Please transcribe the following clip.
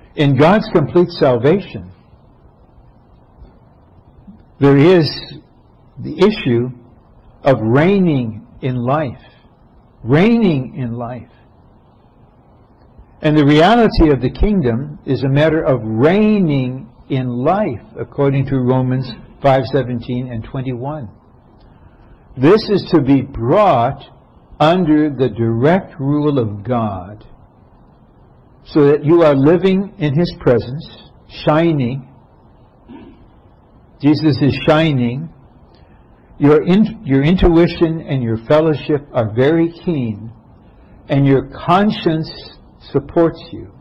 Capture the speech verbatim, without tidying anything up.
In God's complete salvation, there is the issue of reigning in life. Reigning in life. And the reality of the kingdom is a matter of reigning in life, according to Romans five seventeen and twenty-one. This is to be brought under the direct rule of God, so that you are living in His presence, shining. Jesus is shining. Your, in, your intuition and your fellowship are very keen, and your conscience supports you.